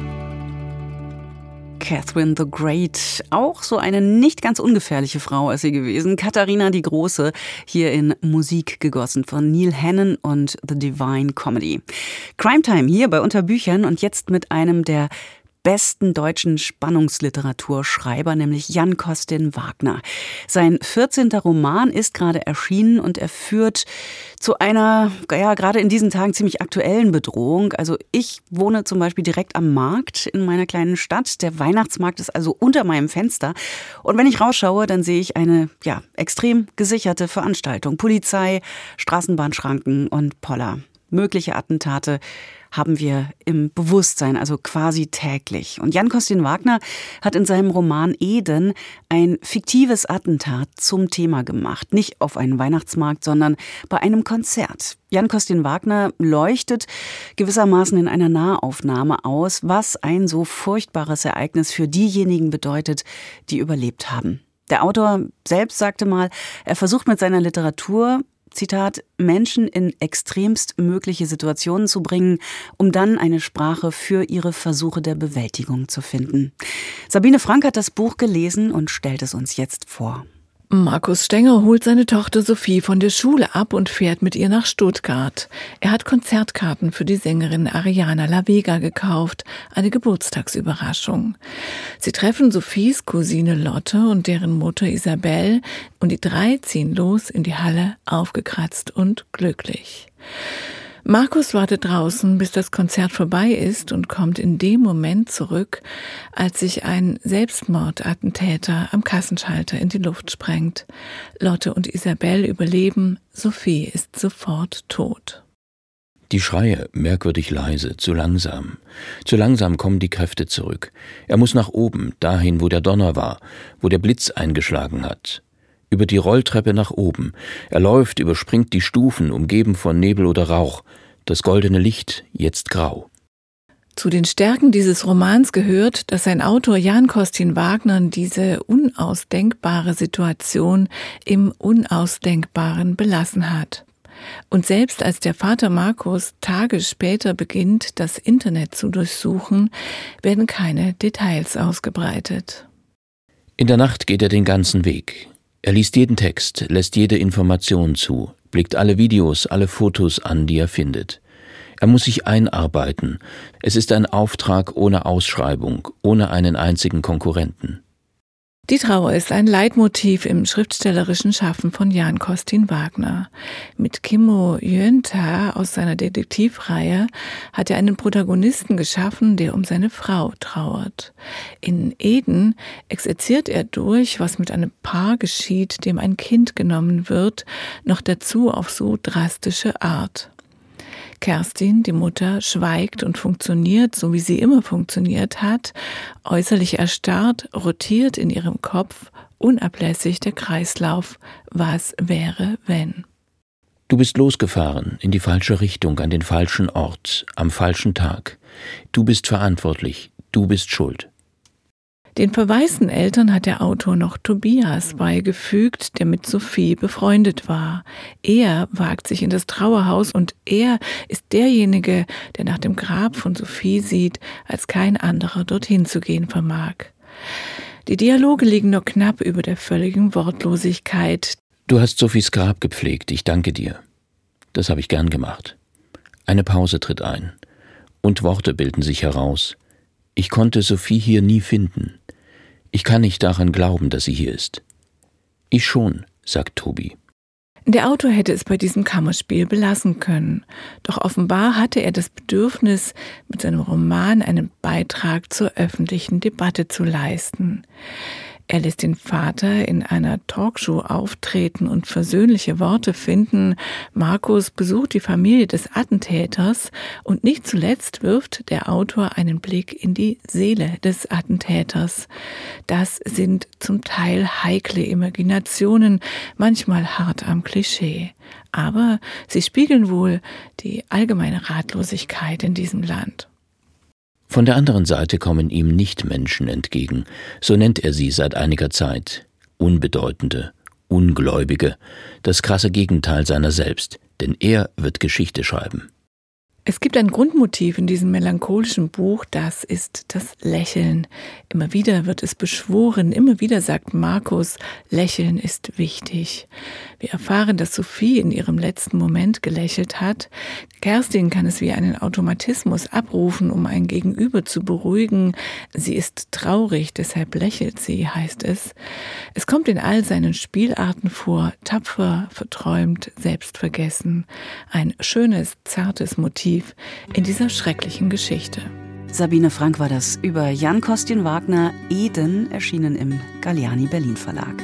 Catherine the Great, auch so eine nicht ganz ungefährliche Frau ist sie gewesen. Katharina die Große, hier in Musik gegossen von Neil Hannon und The Divine Comedy. Crime Time hier bei Unterbüchern und jetzt mit einem der besten deutschen Spannungsliteraturschreiber, nämlich Jan Costin Wagner. Sein 14. Roman ist gerade erschienen und er führt zu einer, ja, gerade in diesen Tagen ziemlich aktuellen Bedrohung. Also ich wohne zum Beispiel direkt am Markt in meiner kleinen Stadt. Der Weihnachtsmarkt ist also unter meinem Fenster. Und wenn ich rausschaue, dann sehe ich eine, ja, extrem gesicherte Veranstaltung. Polizei, Straßenbahnschranken und Poller. Mögliche Attentate haben wir im Bewusstsein, also quasi täglich. Und Jan Costin Wagner hat in seinem Roman Eden ein fiktives Attentat zum Thema gemacht. Nicht auf einen Weihnachtsmarkt, sondern bei einem Konzert. Jan Costin Wagner leuchtet gewissermaßen in einer Nahaufnahme aus, was ein so furchtbares Ereignis für diejenigen bedeutet, die überlebt haben. Der Autor selbst sagte mal, er versucht mit seiner Literatur, Zitat, Menschen in extremst mögliche Situationen zu bringen, um dann eine Sprache für ihre Versuche der Bewältigung zu finden. Sabine Frank hat das Buch gelesen und stellt es uns jetzt vor. Markus Stenger holt seine Tochter Sophie von der Schule ab und fährt mit ihr nach Stuttgart. Er hat Konzertkarten für die Sängerin Ariana La Vega gekauft, eine Geburtstagsüberraschung. Sie treffen Sophies Cousine Lotte und deren Mutter Isabel und die drei ziehen los in die Halle, aufgekratzt und glücklich. Markus wartet draußen, bis das Konzert vorbei ist und kommt in dem Moment zurück, als sich ein Selbstmordattentäter am Kassenschalter in die Luft sprengt. Lotte und Isabel überleben, Sophie ist sofort tot. Die Schreie merkwürdig leise, zu langsam. Zu langsam kommen die Kräfte zurück. Er muss nach oben, dahin, wo der Donner war, wo der Blitz eingeschlagen hat. Über die Rolltreppe nach oben. Er läuft, überspringt die Stufen, umgeben von Nebel oder Rauch. Das goldene Licht, jetzt grau. Zu den Stärken dieses Romans gehört, dass sein Autor Jan Costin Wagner diese unausdenkbare Situation im Unausdenkbaren belassen hat. Und selbst als der Vater Markus Tage später beginnt, das Internet zu durchsuchen, werden keine Details ausgebreitet. In der Nacht geht er den ganzen Weg. Er liest jeden Text, lässt jede Information zu, blickt alle Videos, alle Fotos an, die er findet. Er muss sich einarbeiten. Es ist ein Auftrag ohne Ausschreibung, ohne einen einzigen Konkurrenten. Die Trauer ist ein Leitmotiv im schriftstellerischen Schaffen von Jan Costin Wagner. Mit Kimmo Jöntä aus seiner Detektivreihe hat er einen Protagonisten geschaffen, der um seine Frau trauert. In Eden exerziert er durch, was mit einem Paar geschieht, dem ein Kind genommen wird, noch dazu auf so drastische Art. Kerstin, die Mutter, schweigt und funktioniert, so wie sie immer funktioniert hat, äußerlich erstarrt, rotiert in ihrem Kopf, unablässig der Kreislauf, was wäre, wenn. Du bist losgefahren, in die falsche Richtung, an den falschen Ort, am falschen Tag. Du bist verantwortlich, du bist schuld. Den verwaisten Eltern hat der Autor noch Tobias beigefügt, der mit Sophie befreundet war. Er wagt sich in das Trauerhaus und er ist derjenige, der nach dem Grab von Sophie sieht, als kein anderer dorthin zu gehen vermag. Die Dialoge liegen nur knapp über der völligen Wortlosigkeit. Du hast Sophies Grab gepflegt, ich danke dir. Das habe ich gern gemacht. Eine Pause tritt ein. Und Worte bilden sich heraus. Ich konnte Sophie hier nie finden. Ich kann nicht daran glauben, dass sie hier ist. Ich schon, sagt Tobi. Der Autor hätte es bei diesem Kammerspiel belassen können. Doch offenbar hatte er das Bedürfnis, mit seinem Roman einen Beitrag zur öffentlichen Debatte zu leisten. Er lässt den Vater in einer Talkshow auftreten und versöhnliche Worte finden. Markus besucht die Familie des Attentäters und nicht zuletzt wirft der Autor einen Blick in die Seele des Attentäters. Das sind zum Teil heikle Imaginationen, manchmal hart am Klischee. Aber sie spiegeln wohl die allgemeine Ratlosigkeit in diesem Land. Von der anderen Seite kommen ihm Nichtmenschen entgegen, so nennt er sie seit einiger Zeit. Unbedeutende, Ungläubige, das krasse Gegenteil seiner selbst, denn er wird Geschichte schreiben. Es gibt ein Grundmotiv in diesem melancholischen Buch, das ist das Lächeln. Immer wieder wird es beschworen, immer wieder sagt Markus, Lächeln ist wichtig. Wir erfahren, dass Sophie in ihrem letzten Moment gelächelt hat. Kerstin kann es wie einen Automatismus abrufen, um ein Gegenüber zu beruhigen. Sie ist traurig, deshalb lächelt sie, heißt es. Es kommt in all seinen Spielarten vor, tapfer, verträumt, selbstvergessen. Ein schönes, zartes Motiv in dieser schrecklichen Geschichte. Sabine Frank war das über Jan Kostin Wagner, Eden, erschienen im Galliani Berlin Verlag.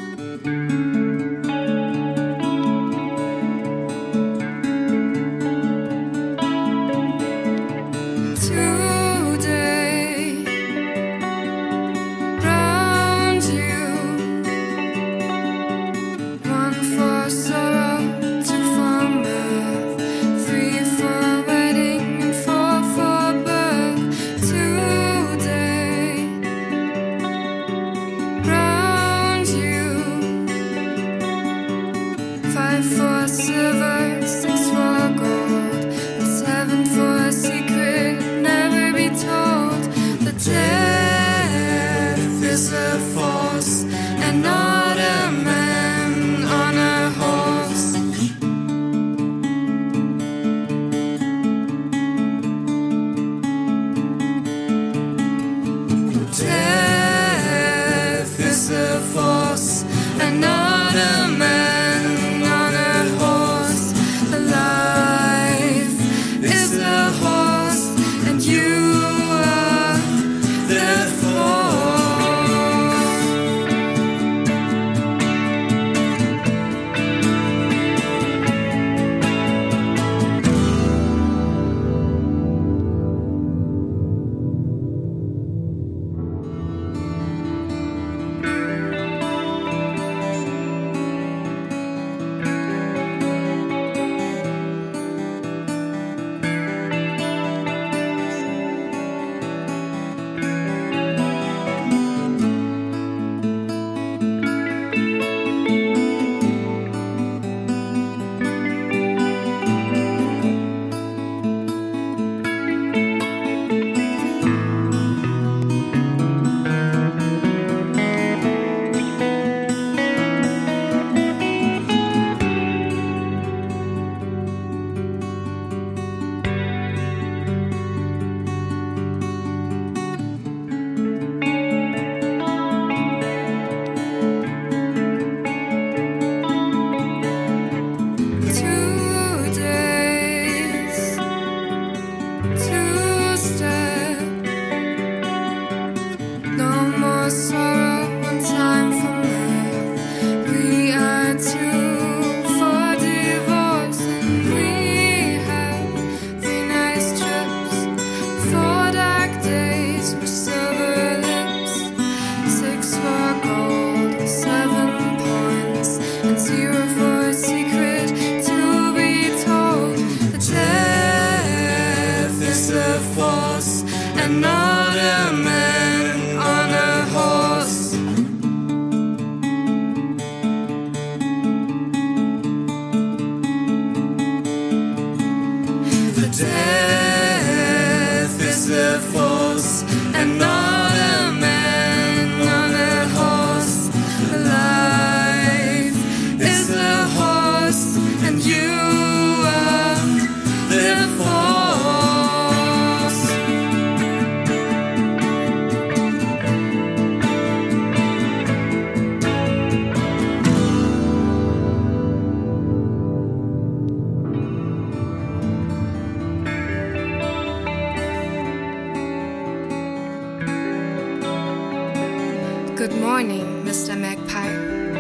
Good morning, Mr. Magpie.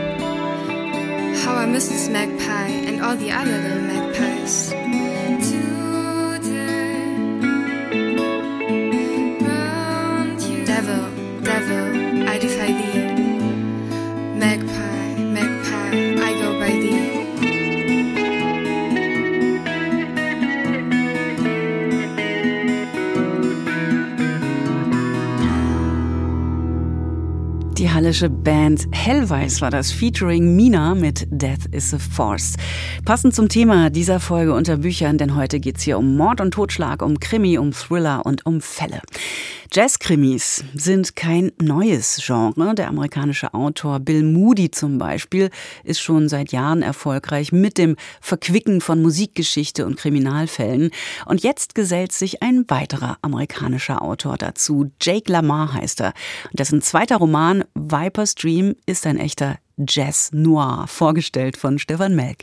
How are Mrs. Magpie and all the other little magpies? Devil, devil, I defy thee. Magpie, magpie, I go by thee. Die Hallische Band Hellweiss war das, featuring Mina mit Death is a Force. Passend zum Thema dieser Folge unter Büchern, denn heute geht's hier um Mord und Totschlag, um Krimi, um Thriller und um Fälle. Jazzkrimis sind kein neues Genre. Der amerikanische Autor Bill Moody zum Beispiel ist schon seit Jahren erfolgreich mit dem Verquicken von Musikgeschichte und Kriminalfällen. Und jetzt gesellt sich ein weiterer amerikanischer Autor dazu. Jake LaMarr heißt er. Und dessen zweiter Roman Viper's Dream ist ein echter Jazz Noir, vorgestellt von Stefan Melk.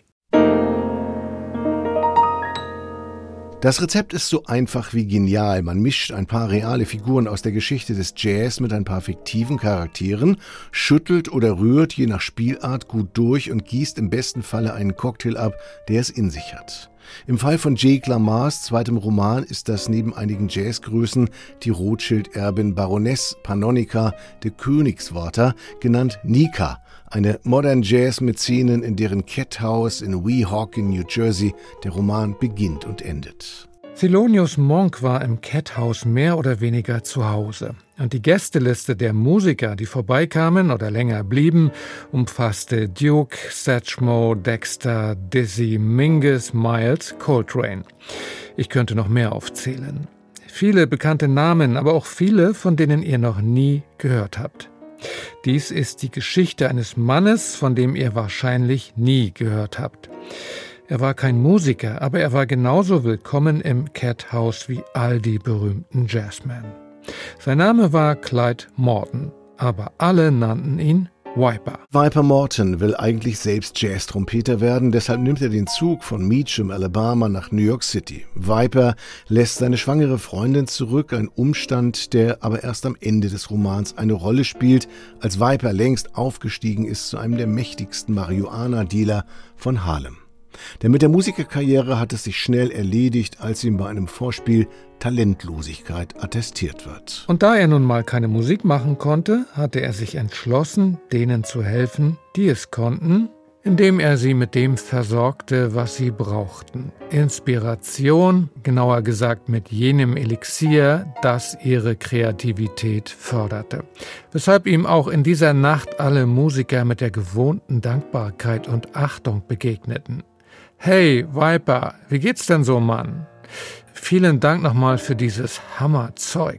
Das Rezept ist so einfach wie genial. Man mischt ein paar reale Figuren aus der Geschichte des Jazz mit ein paar fiktiven Charakteren, schüttelt oder rührt je nach Spielart gut durch und gießt im besten Falle einen Cocktail ab, der es in sich hat. Im Fall von Jake LaMarrs zweitem Roman ist das neben einigen Jazzgrößen die Rothschild-Erbin Baroness Pannonica de Königswarter, genannt Nika, eine Modern Jazz-Mäzenin, in deren Cat-House in Weehawken, New Jersey, der Roman beginnt und endet. Thelonious Monk war im Cat-House mehr oder weniger zu Hause. Und die Gästeliste der Musiker, die vorbeikamen oder länger blieben, umfasste Duke, Satchmo, Dexter, Dizzy, Mingus, Miles, Coltrane. Ich könnte noch mehr aufzählen. Viele bekannte Namen, aber auch viele, von denen ihr noch nie gehört habt. Dies ist die Geschichte eines Mannes, von dem ihr wahrscheinlich nie gehört habt. Er war kein Musiker, aber er war genauso willkommen im Cat-House wie all die berühmten Jazzmen. Sein Name war Clyde Morton, aber alle nannten ihn Viper. Viper Morton will eigentlich selbst Jazz-Trompeter werden, deshalb nimmt er den Zug von Meacham, Alabama nach New York City. Viper lässt seine schwangere Freundin zurück, ein Umstand, der aber erst am Ende des Romans eine Rolle spielt, als Viper längst aufgestiegen ist zu einem der mächtigsten Marihuana-Dealer von Harlem. Denn mit der Musikerkarriere hat es sich schnell erledigt, als ihm bei einem Vorspiel Talentlosigkeit attestiert wird. Und da er nun mal keine Musik machen konnte, hatte er sich entschlossen, denen zu helfen, die es konnten, indem er sie mit dem versorgte, was sie brauchten. Inspiration, genauer gesagt mit jenem Elixier, das ihre Kreativität förderte. Weshalb ihm auch in dieser Nacht alle Musiker mit der gewohnten Dankbarkeit und Achtung begegneten. Hey, Viper, wie geht's denn so, Mann? Vielen Dank nochmal für dieses Hammerzeug.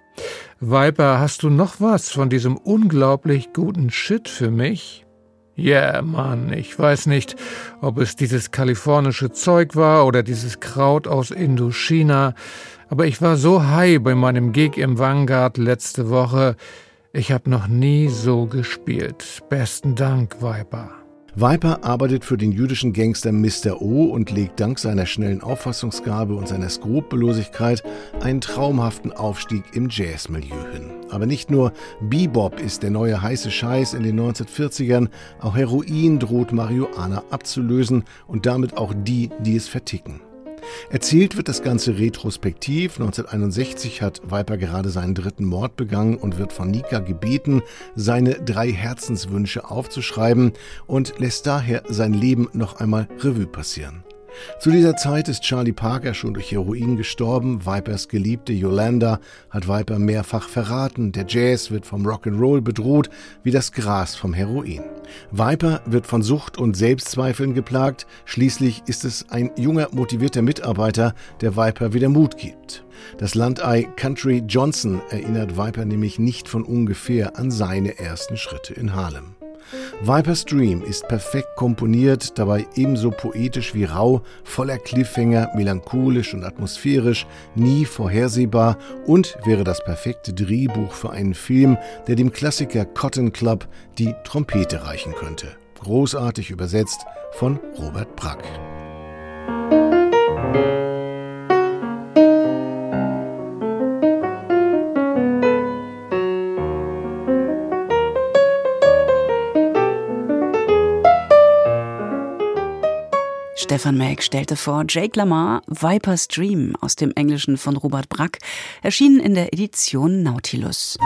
Viper, hast du noch was von diesem unglaublich guten Shit für mich? Yeah, Mann, ich weiß nicht, ob es dieses kalifornische Zeug war oder dieses Kraut aus Indochina, aber ich war so high bei meinem Gig im Vanguard letzte Woche. Ich habe noch nie so gespielt. Besten Dank, Viper. Viper arbeitet für den jüdischen Gangster Mr. O und legt dank seiner schnellen Auffassungsgabe und seiner Skrupellosigkeit einen traumhaften Aufstieg im Jazzmilieu hin. Aber nicht nur Bebop ist der neue heiße Scheiß in den 1940ern, auch Heroin droht Marihuana abzulösen und damit auch die, die es verticken. Erzählt wird das Ganze retrospektiv. 1961 hat Viper gerade seinen dritten Mord begangen und wird von Nika gebeten, seine 3 Herzenswünsche aufzuschreiben und lässt daher sein Leben noch einmal Revue passieren. Zu dieser Zeit ist Charlie Parker schon durch Heroin gestorben. Vipers Geliebte Yolanda hat Viper mehrfach verraten. Der Jazz wird vom Rock'n'Roll bedroht, wie das Gras vom Heroin. Viper wird von Sucht und Selbstzweifeln geplagt. Schließlich ist es ein junger, motivierter Mitarbeiter, der Viper wieder Mut gibt. Das Landei Country Johnson erinnert Viper nämlich nicht von ungefähr an seine ersten Schritte in Harlem. Viper's Dream ist perfekt komponiert, dabei ebenso poetisch wie rau, voller Cliffhanger, melancholisch und atmosphärisch, nie vorhersehbar und wäre das perfekte Drehbuch für einen Film, der dem Klassiker Cotton Club die Trompete reichen könnte. Großartig übersetzt von Robert Brack. Stefan Melk stellte vor Jake LaMarr Viper's Dream aus dem Englischen von Robert Brack, erschienen in der Edition Nautilus.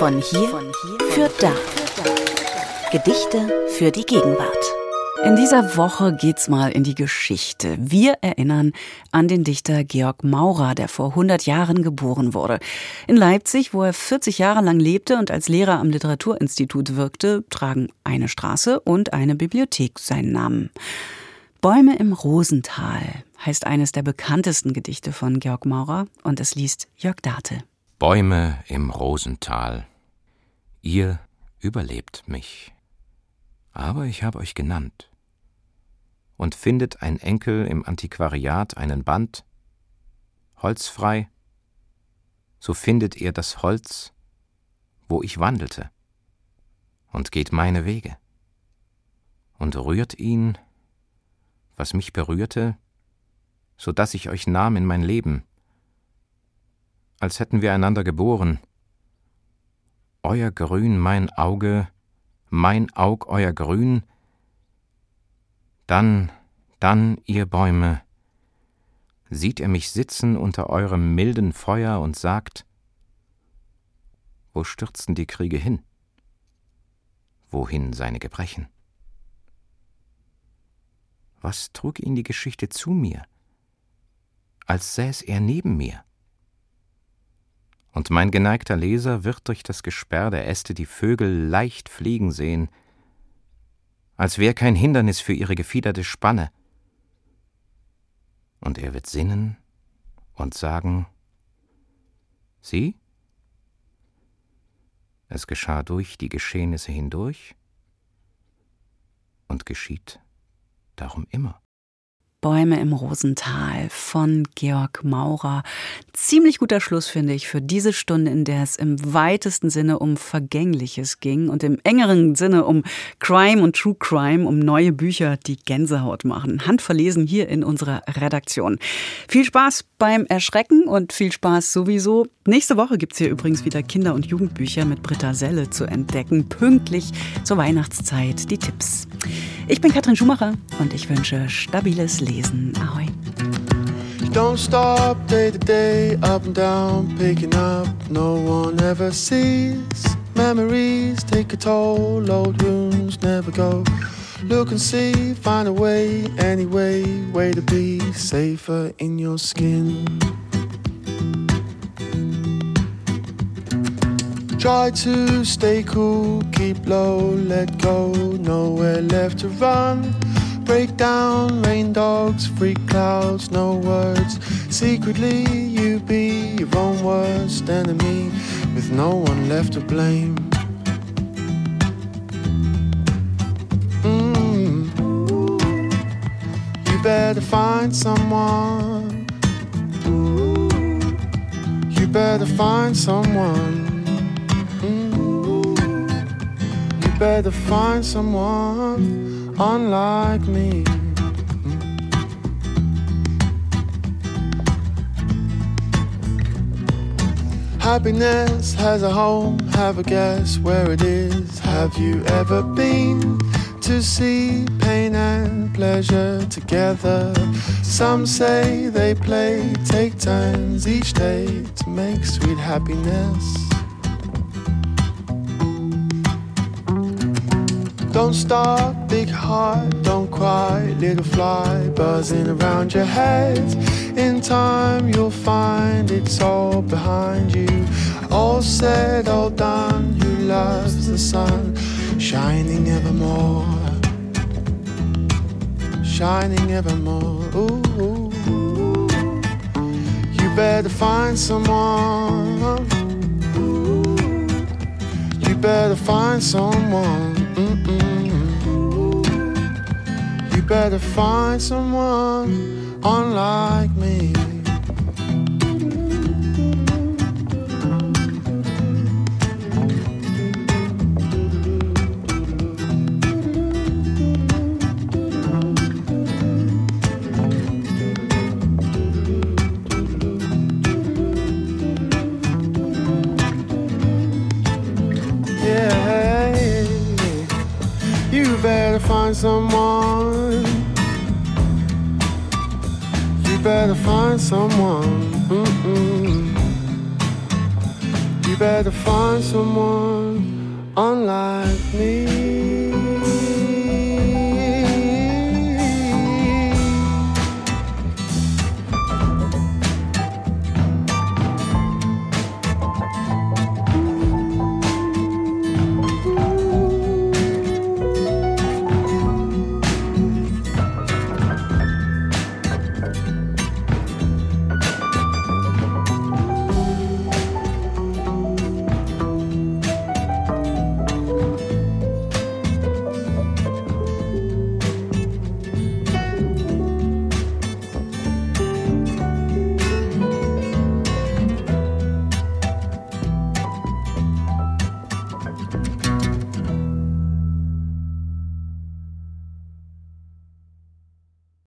Von hier für da. Gedichte für die Gegenwart. In dieser Woche geht's mal in die Geschichte. Wir erinnern an den Dichter Georg Maurer, der vor 100 Jahren geboren wurde. In Leipzig, wo er 40 Jahre lang lebte und als Lehrer am Literaturinstitut wirkte, tragen eine Straße und eine Bibliothek seinen Namen. Bäume im Rosental heißt eines der bekanntesten Gedichte von Georg Maurer und es liest Jörg Date. Bäume im Rosental, ihr überlebt mich, aber ich habe euch genannt. Und findet ein Enkel im Antiquariat einen Band, holzfrei, so findet er das Holz, wo ich wandelte, und geht meine Wege, und rührt ihn, was mich berührte, so dass ich euch nahm in mein Leben, als hätten wir einander geboren. Euer Grün mein Auge, mein Aug euer Grün, dann, ihr Bäume, sieht er mich sitzen unter eurem milden Feuer und sagt, wo stürzten die Kriege hin? Wohin seine Gebrechen? Was trug ihn die Geschichte zu mir, als säß er neben mir? Und mein geneigter Leser wird durch das Gesperr der Äste die Vögel leicht fliegen sehen, als wär kein Hindernis für ihre gefiederte Spanne. Und er wird sinnen und sagen, sieh, es geschah durch die Geschehnisse hindurch und geschieht darum immer. Bäume im Rosental von Georg Maurer. Ziemlich guter Schluss, finde ich, für diese Stunde, in der es im weitesten Sinne um Vergängliches ging und im engeren Sinne um Crime und True Crime, um neue Bücher, die Gänsehaut machen. Handverlesen hier in unserer Redaktion. Viel Spaß beim Erschrecken und viel Spaß sowieso. Nächste Woche gibt es hier übrigens wieder Kinder- und Jugendbücher mit Britta Selle zu entdecken. Pünktlich zur Weihnachtszeit die Tipps. Ich bin Katrin Schumacher und ich wünsche stabiles Lesen. Ahoi. Don't stop day to day, up and down, picking up, no one ever sees. Memories take a toll, old wounds never go. Look and see, find a way, any way to be safer in your skin. Try to stay cool, keep low, let go, nowhere left to run. Break down, rain dogs, freak clouds, no words. Secretly you be your own worst enemy, with no one left to blame. You better find someone. You better find someone. You better find someone unlike me. Happiness has a home, have a guess where it is. Have you ever been to see pain and pleasure together? Some say they play, take turns each day to make sweet happiness. Don't stop, big heart, don't cry, little fly buzzing around your head. In time you'll find it's all behind you. All said, all done, who loves the sun, shining evermore, shining evermore. Ooh, ooh. You better find someone. You better find someone. You better find someone unlike me. Find someone. You better find someone. You better had to find someone unlike me.